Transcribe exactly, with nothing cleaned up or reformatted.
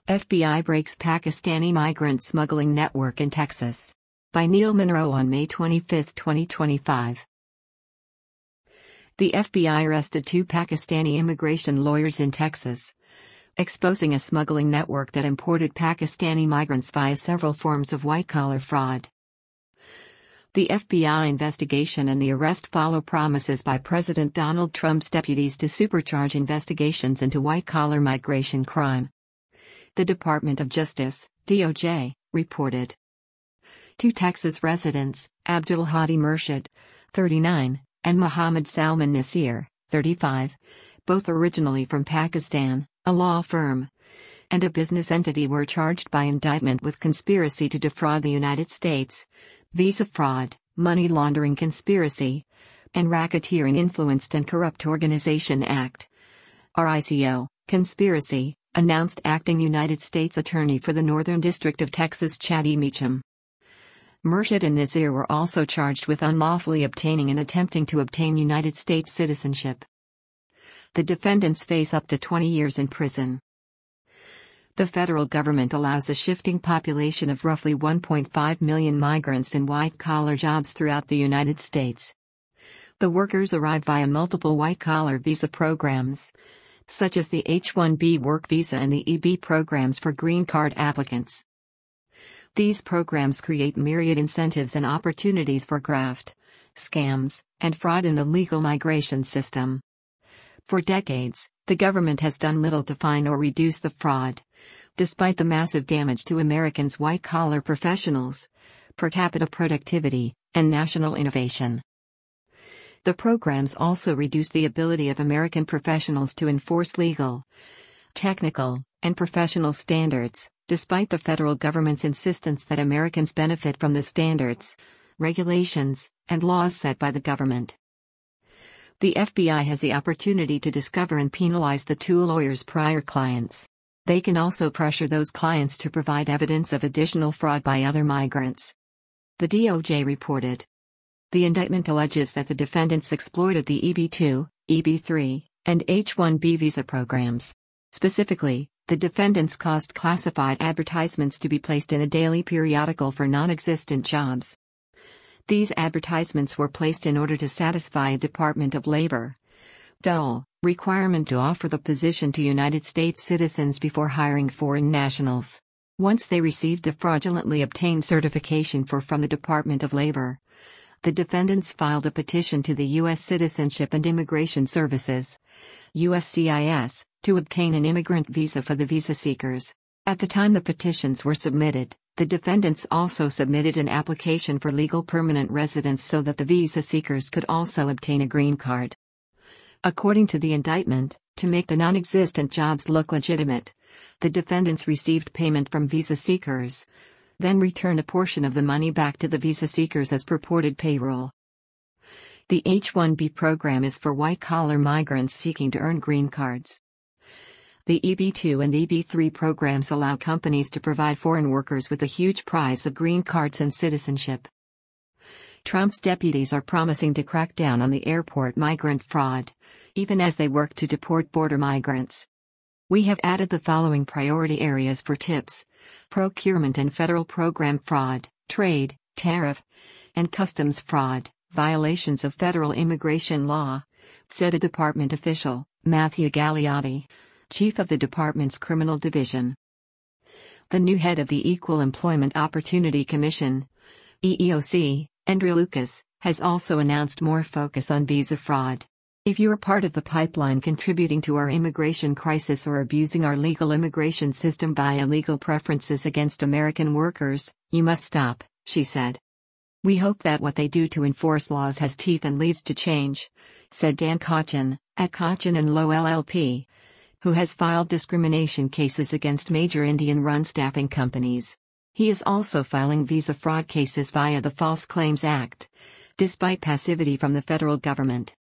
F B I breaks Pakistani migrant smuggling network in Texas. By Neil Monroe on May twenty-fifth, twenty twenty-five. The F B I arrested two Pakistani immigration lawyers in Texas, exposing a smuggling network that imported Pakistani migrants via several forms of white-collar fraud. The F B I investigation and the arrest follow promises by President Donald Trump's deputies to supercharge investigations into white-collar migration crime. The Department of Justice, D O J, reported. Two Texas residents, Abdul Hadi Murshid, thirty-nine, and Mohammed Salman Nasir, thirty-five, both originally from Pakistan, a law firm and a business entity, were charged by indictment with conspiracy to defraud the United States, visa fraud, money laundering conspiracy, and racketeering influenced and corrupt organization act. R I C O, conspiracy, announced acting United States Attorney for the Northern District of Texas Chad E. Meacham. Murshid and Nasir were also charged with unlawfully obtaining and attempting to obtain United States citizenship. The defendants face up to twenty years in prison. The federal government allows a shifting population of roughly one point five million migrants in white-collar jobs throughout the United States. The workers arrive via multiple white-collar visa programs, such as the H one B work visa and the E B programs for green card applicants. These programs create myriad incentives and opportunities for graft, scams, and fraud in the legal migration system. For decades, the government has done little to find or reduce the fraud, despite the massive damage to Americans' white-collar professionals, per capita productivity, and national innovation. The programs also reduce the ability of American professionals to enforce legal, technical, and professional standards, despite the federal government's insistence that Americans benefit from the standards, regulations, and laws set by the government. The F B I has the opportunity to discover and penalize the two lawyers' prior clients. They can also pressure those clients to provide evidence of additional fraud by other migrants. The D O J reported. The indictment alleges that the defendants exploited the E B two, E B three, and H one B visa programs. Specifically, the defendants caused classified advertisements to be placed in a daily periodical for non-existent jobs. These advertisements were placed in order to satisfy a Department of Labor D O L requirement to offer the position to United States citizens before hiring foreign nationals. Once they received the fraudulently obtained certification for from the Department of Labor, the defendants filed a petition to the U S Citizenship and Immigration Services, U S C I S, to obtain an immigrant visa for the visa seekers. At the time the petitions were submitted, the defendants also submitted an application for legal permanent residence so that the visa seekers could also obtain a green card. According to the indictment, to make the non-existent jobs look legitimate, the defendants received payment from visa seekers, then returned a portion of the money back to the visa seekers as purported payroll. The H one B program is for white-collar migrants seeking to earn green cards. The E B two and E B three programs allow companies to provide foreign workers with a huge prize of green cards and citizenship. Trump's deputies are promising to crack down on the airport migrant fraud, even as they work to deport border migrants. We have added the following priority areas for tips: procurement and federal program fraud, trade, tariff, and customs fraud, violations of federal immigration law, said a department official, Matthew Gagliotti, chief of the department's criminal division. The new head of the Equal Employment Opportunity Commission, E E O C, Andrea Lucas, has also announced more focus on visa fraud. If you are part of the pipeline contributing to our immigration crisis or abusing our legal immigration system via legal preferences against American workers, you must stop, she said. We hope that what they do to enforce laws has teeth and leads to change, said Dan Cochin, at Cochin and Lowe L L P, who has filed discrimination cases against major Indian-run staffing companies. He is also filing visa fraud cases via the False Claims Act, despite passivity from the federal government.